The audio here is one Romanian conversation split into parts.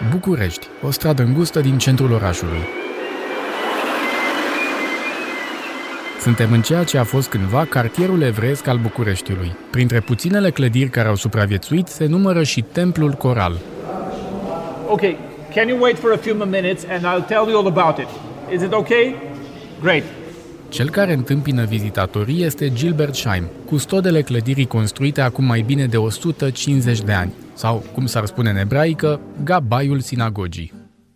București, o stradă îngustă din centrul orașului. Suntem în ceea ce a fost cândva cartierul evreiesc al Bucureștiului. Printre puținele clădiri care au supraviețuit se numără și Templul Coral. Okay, can you wait for a few minutes and I'll tell you all about it? Is it okay? Great. Cel care întâmpină vizitatorii este Gilbert Scheim, custodele clădirii construite acum mai bine de 150 de ani, sau, cum s-ar spune în ebraică, gabaiul sinagogii.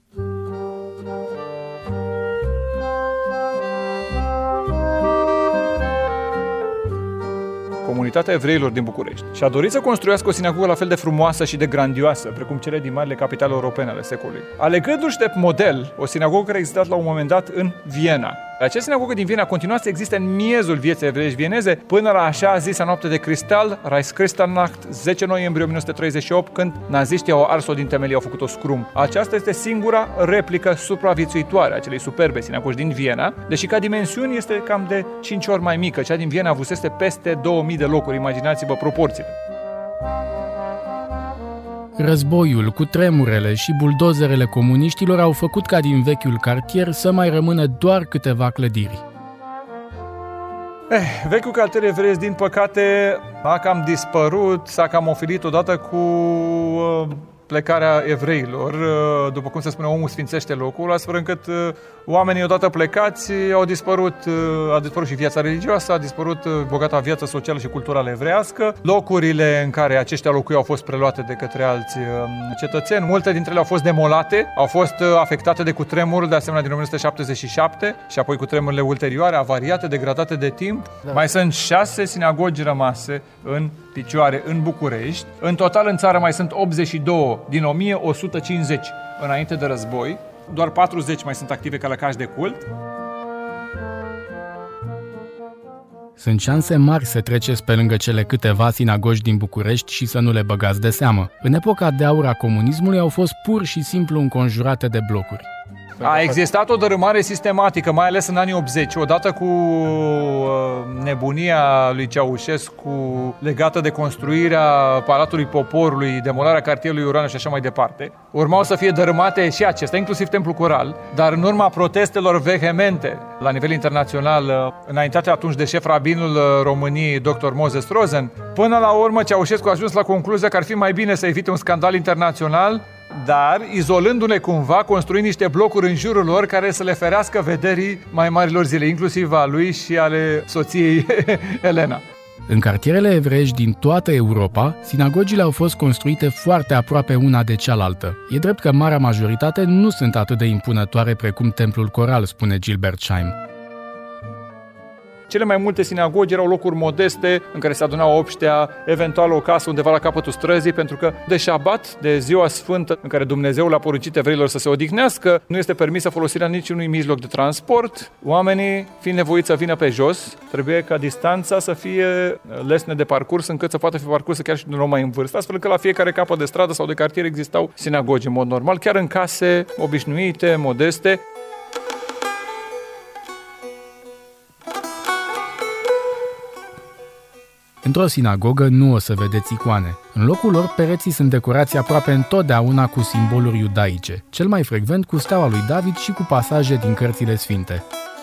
Comunitatea evreilor din București și a dorit să construiască o sinagogă la fel de frumoasă și de grandioasă, precum cele din marile capitale europene ale secolului. Alegându-și de model o sinagogă care a existat la un moment dat în Viena. Această sinagogă din Viena a continuat să existe în miezul vieții evreiești vieneze până la așa zisa noapte de cristal, Reichskristallnacht, 10 noiembrie 1938, când naziștii au ars-o din temelii, au făcut-o scrum. Aceasta este singura replică supraviețuitoare a acelei superbe sinagogi din Viena, deși ca dimensiuni este cam de 5 ori mai mică. Cea din Viena avusese peste 2000 de locuri, imaginați-vă proporțiile. Războiul, cutremurele și buldozerele comuniștilor au făcut ca din vechiul cartier să mai rămână doar câteva clădiri. Vechiul cartier evreiesc, din păcate, a cam dispărut, s-a cam ofilit odată cu plecarea evreilor. După cum se spune, omul sfințește locul, astfel încât oamenii odată plecați a dispărut și viața religioasă, a dispărut bogata viață socială și culturală evreiască. Locurile în care aceștia locuiau au fost preluate de către alți cetățeni. Multe dintre ele au fost demolate, au fost afectate de cutremurul, de asemenea din 1977 și apoi cutremurile ulterioare, avariate, degradate de timp. Da. Mai sunt 6 sinagogi rămase în picioare în București. În total în țară mai sunt 82 din 1150 înainte de război. Doar 40 mai sunt active ca lăcași de cult. Sunt șanse mari să treceți pe lângă cele câteva sinagogi din București și să nu le băgați de seamă. În epoca de aur a comunismului au fost pur și simplu înconjurate de blocuri. A existat o dărâmare sistematică, mai ales în anii 80, odată cu nebunia lui Ceaușescu legată de construirea Palatului Poporului, demolarea cartierului Urania și așa mai departe. Urmau să fie dărâmate și acestea, inclusiv Templul Coral, dar în urma protestelor vehemente la nivel internațional, înaintate atunci de șef rabinul României, dr. Moses Rosen, până la urmă Ceaușescu a ajuns la concluzia că ar fi mai bine să evite un scandal internațional, dar izolându-ne cumva, construind niște blocuri în jurul lor care să le ferească vederii mai marilor zile, inclusiv a lui și ale soției Elena. În cartierele evreiești din toată Europa, sinagogile au fost construite foarte aproape una de cealaltă. E drept că marea majoritate nu sunt atât de impunătoare precum Templul Coral, spune Gilbert Scheim. Cele mai multe sinagogi erau locuri modeste în care se adunau obștea, eventual o casă undeva la capătul străzii, pentru că de șabat, de ziua sfântă în care Dumnezeu le-a poruncit evreilor să se odihnească, nu este permisă folosirea niciunui mijloc de transport. Oamenii, fiind nevoiți să vină pe jos, trebuie ca distanța să fie lesne de parcurs, încât să poată fi parcursă chiar și de un om mai în vârstă, astfel că la fiecare capăt de stradă sau de cartier existau sinagogi în mod normal, chiar în case obișnuite, modeste. Într-o sinagogă nu o să vedeți icoane. În locul lor, pereții sunt decorați aproape întotdeauna cu simboluri iudaice, cel mai frecvent cu steaua lui David și cu pasaje din cărțile sfinte.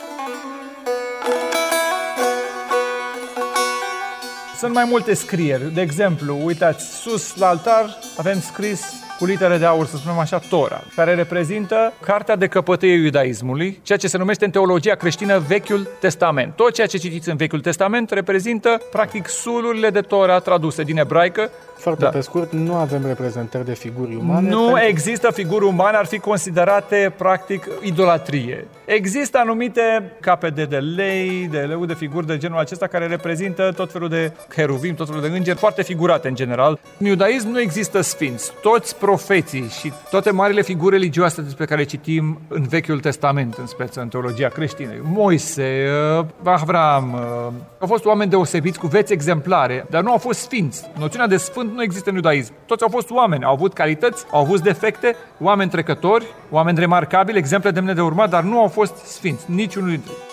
Sunt mai multe scrieri. De exemplu, uitați, sus la altar avem scris cu litere de aur, să spunem așa, Tora, care reprezintă cartea de căpătâie iudaismului, ceea ce se numește în teologia creștină Vechiul Testament. Tot ceea ce citiți în Vechiul Testament reprezintă, practic, sulurile de Tora traduse din ebraică. Foarte pe scurt, nu avem reprezentări de figuri umane. Nu există figuri umane, ar fi considerate, practic, idolatrie. Există anumite capete de lei, de figuri de genul acesta, care reprezintă tot felul de cheruvim, tot felul de îngeri, foarte figurate în general. În iudaism nu există sfinți. Toți profeții și toate marile figuri religioase despre care citim în Vechiul Testament, în speță în teologia creștină, Moise, Avram, au fost oameni deosebiți cu vieți exemplare, dar nu au fost sfinți. Noțiunea de sfânt nu există în iudaism. Toți au fost oameni, au avut calități, au avut defecte, oameni trecători, oameni remarcabili, exemple demne de urmat, dar nu au fost sfinți, niciunul dintre ei.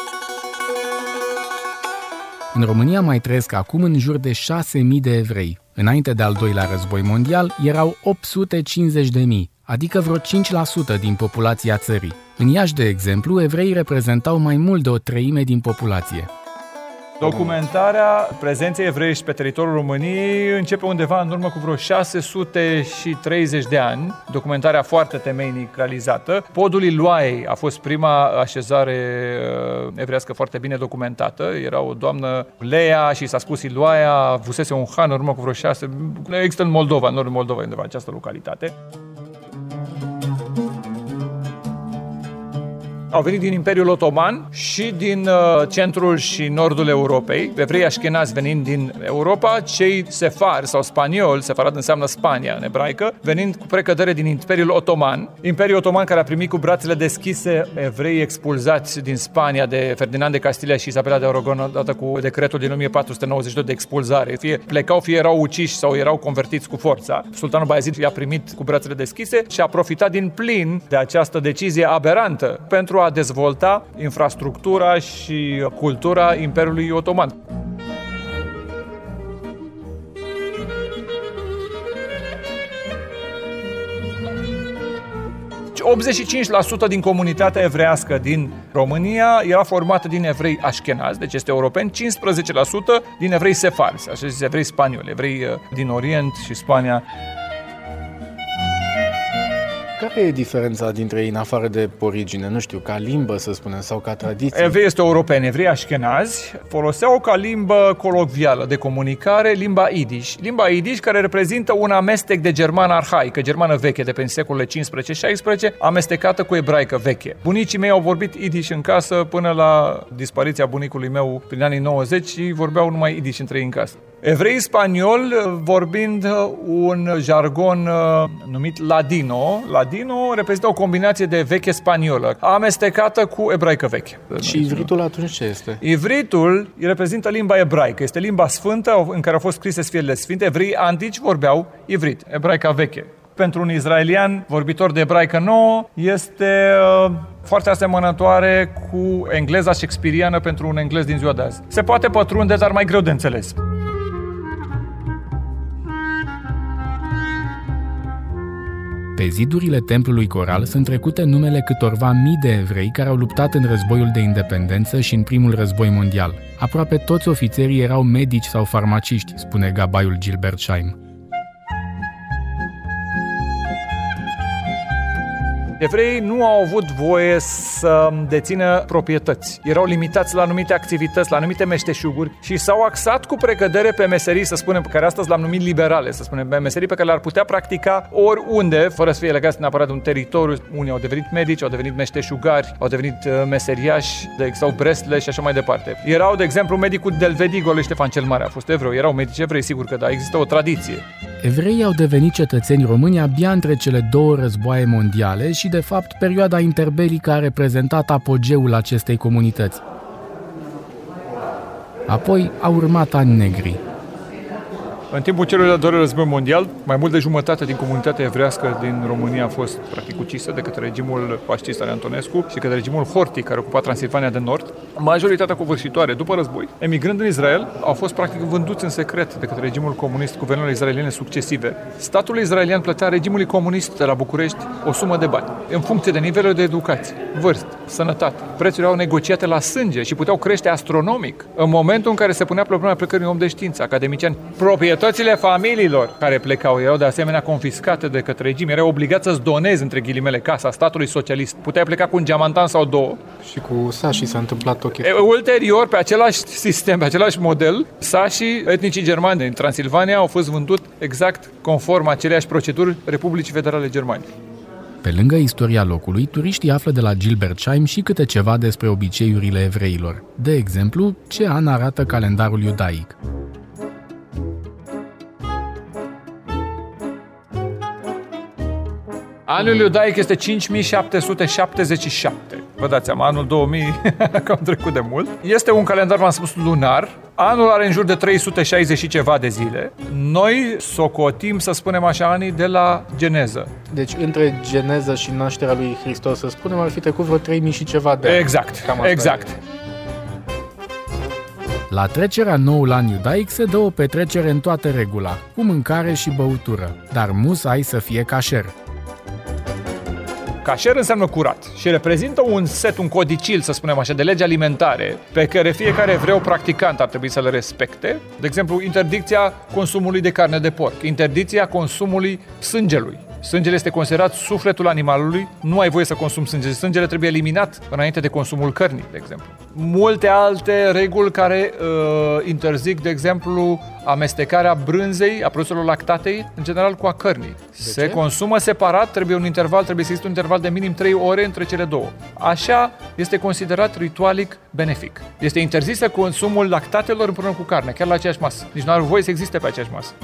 În România mai trăiesc acum în jur de 6.000 de evrei. Înainte de al doilea război mondial, erau 850.000, adică vreo 5% din populația țării. În Iași, de exemplu, evreii reprezentau mai mult de o treime din populație. Documentarea prezenței evreiești pe teritoriul României începe undeva în urmă cu vreo 630 de ani. Documentarea foarte temeinic realizată. Podul Iloaiei a fost prima așezare evrească foarte bine documentată. Era o doamnă Leia și s-a spus Iloaia, avusese un han în urmă cu vreo 6. Există în Moldova, în nordul Moldovei, undeva, această localitate. Au venit din Imperiul Otoman și din centrul și nordul Europei, evrei așchenazi venind din Europa, cei sefari sau spanioli, sefarad înseamnă Spania în ebraică, venind cu precădere din Imperiul Otoman. Imperiul Otoman care a primit cu brațele deschise evrei expulzați din Spania de Ferdinand de Castilia și Isabela de Aragon, odată cu decretul din 1492 de expulzare. Fie plecau, fie erau uciși sau erau convertiți cu forța. Sultanul Bayezid i-a primit cu brațele deschise și a profitat din plin de această decizie aberantă pentru a dezvolta infrastructura și cultura Imperiului Otoman. ...85% din comunitatea evrească din România era formată din evrei așchenazi, deci este europeni, 15% din evrei sefari, așa zis, evrei spanioli, evrei din Orient și Spania. Care e diferența dintre ei în afară de origine? Nu știu, ca limbă, să spunem, sau ca tradiție? Evrei este europeni, evrei așchenazi foloseau ca limbă colocvială de comunicare limba Yiddish. Limba Yiddish care reprezintă un amestec de germană arhaică, germană veche de pe secolele 15-16, amestecată cu ebraică veche. Bunicii mei au vorbit Yiddish în casă până la dispariția bunicului meu prin anii 90 și vorbeau numai Yiddish între ei în casă. Evrei spanioli vorbind un jargon numit ladino. Ladino reprezintă o combinație de veche spaniolă, amestecată cu ebraică veche. Și ivritul atunci ce este? Ivritul reprezintă limba ebraică. Este limba sfântă în care au fost scrise sfiele sfinte. Evreii antici vorbeau ivrit, ebraica veche. Pentru un israelian vorbitor de ebraică nouă este foarte asemănătoare cu engleza shakespeariană pentru un englez din ziua de azi. Se poate pătrunde, dar mai greu de înțeles. Pe zidurile templului coral sunt trecute numele câtorva mii de evrei care au luptat în războiul de independență și în primul război mondial. Aproape toți ofițerii erau medici sau farmaciști, spune gabaiul Gilbert Scheim. Evreii nu au avut voie să dețină proprietăți. Erau limitați la anumite activități, la anumite meșteșuguri și s-au axat cu precădere pe meserii, să spunem, pe care astăzi le-am numit liberale, să spunem, pe meserii pe care le-ar putea practica oriunde, fără să fie legați neapărat de un teritoriu. Unii au devenit medici, au devenit meșteșugari, au devenit meseriași, sau bresle și așa mai departe. Erau, de exemplu, medicul Delvedigo, Ștefan cel Mare a fost evreu. Erau medici evrei, sigur că da, există o tradiție. Evreii au devenit cetățeni români abia între cele două războaie mondiale și, de fapt, perioada interbelică a reprezentat apogeul acestei comunități. Apoi au urmat ani negri. În timpul celui de-al doilea război mondial, mai mult de jumătate din comunitatea evrească din România a fost practic ucisă de către regimul fascist al Antonescu și către regimul Horthy, care ocupa Transilvania de Nord. Majoritatea covârșitoare, după război, emigrând în Israel, au fost practic vânduți în secret de către regimul comunist, guvernele israeliene succesive. Statul israelian plătea regimului comunist de la București o sumă de bani, în funcție de nivelul de educație, vârstă, sănătate. Prețurile au negociate la sânge și puteau crește astronomic în momentul în care se punea problema plecării unui om de știință, academician. Proprietățile familiilor care plecau erau de asemenea confiscate de către regim, erau obligați să-ți donezi, între ghilimele, casa statului socialist. Puteai pleca cu un geamantan sau două. Și cu sașii s-a întâmplat o chestie. Ulterior, pe același sistem, pe același model, sașii etnicii germani din Transilvania au fost vândut exact conform aceleași proceduri Republicii Federale Germane. Pe lângă istoria locului, turiștii află de la Gilbert Scheim și câte ceva despre obiceiurile evreilor. De exemplu, ce an arată calendarul iudaic. Anul iudaic este 5777. Vă dați seama, anul 2000 cam trecut de mult. Este un calendar, v-am spus, lunar. Anul are în jur de 360 și ceva de zile. Noi socotim, să spunem așa, anii de la Geneză. Deci între Geneză și nașterea lui Hristos, să spunem, ar fi trecut vreo 3000 și ceva de ani. Exact, exact. La trecerea noul an iudaic se dă o petrecere în toată regula, cu mâncare și băutură, dar musai să fie cașer. Cașer înseamnă curat și reprezintă un set, un codicil, să spunem așa, de legi alimentare pe care fiecare evreu practicant ar trebui să le respecte. De exemplu, interdicția consumului de carne de porc, interdicția consumului sângelui. Sângele este considerat sufletul animalului, nu ai voie să consumi sânge. Sângele trebuie eliminat înainte de consumul cărnii, de exemplu. Multe alte reguli care interzic, de exemplu, amestecarea brânzei, a produselor lactatei, în general cu a cărnii. Se consumă separat, trebuie să existe un interval de minim 3 ore între cele două. Așa este considerat ritualic benefic. Este interzisă consumul lactatelor împreună cu carne, chiar la aceeași masă. Nici nu are voie să existe pe aceeași masă.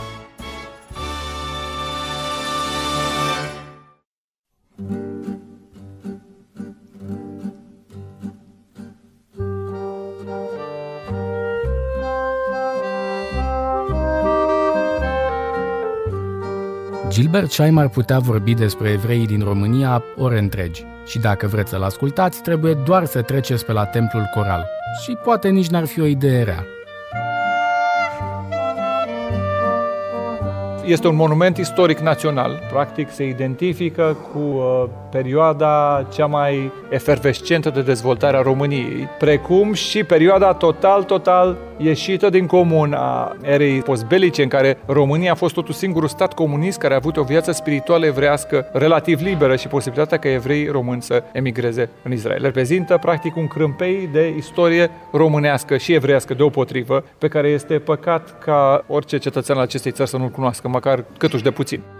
Gilbert Chaim ar putea vorbi despre evreii din România ore întregi și dacă vreți să-l ascultați, trebuie doar să treceți pe la templul coral și poate nici n-ar fi o idee rea. Este un monument istoric național. Practic se identifică cu perioada cea mai efervescentă de dezvoltare a României, precum și perioada total ieșită din comun a erei postbelice, în care România a fost totuși singurul stat comunist care a avut o viață spirituală evreiască relativ liberă și posibilitatea ca evrei români să emigreze în Israel. Reprezintă practic un crâmpei de istorie românească și evreiască deopotrivă, pe care este păcat ca orice cetățean al acestei țări să nu-l cunoască, măcar câtuși de puțin.